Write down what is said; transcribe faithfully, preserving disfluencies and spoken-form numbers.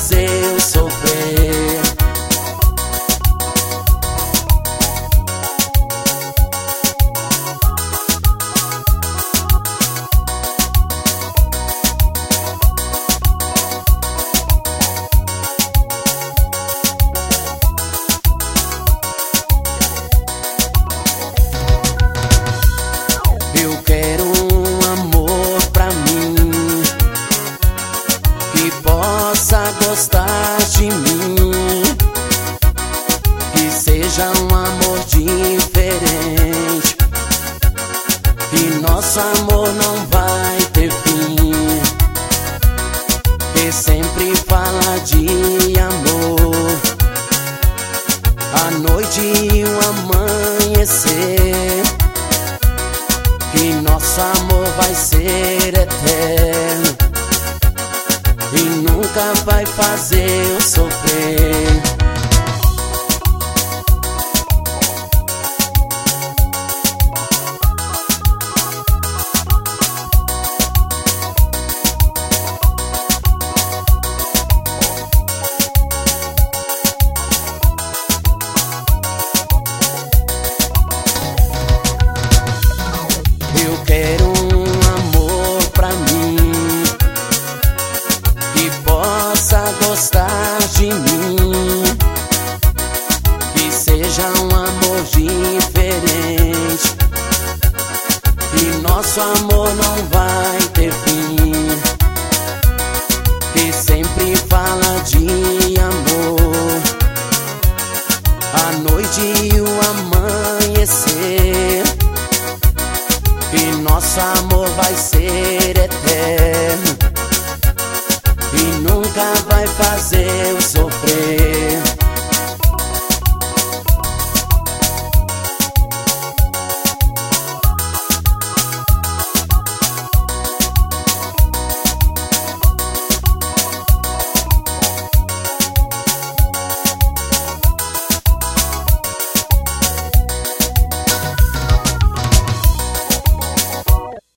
fazer eu sofrer. Eu quero um amor pra mim, que possa gostar de mim, que seja um amor diferente, que nosso amor não vai ter fim, que sempre fala de amor, a noite e o amanhecer, que nosso amor vai ser eterno e nunca vai fazer eu sofrer. Eu quero um amor pra mim, que possa gostar de mim, que seja um amor diferente, que nosso amor não vai ter fim, que sempre fala de amor, a noite e o amanhecer, que nosso amor vai ser eterno e nunca vai fazer eu sofrer.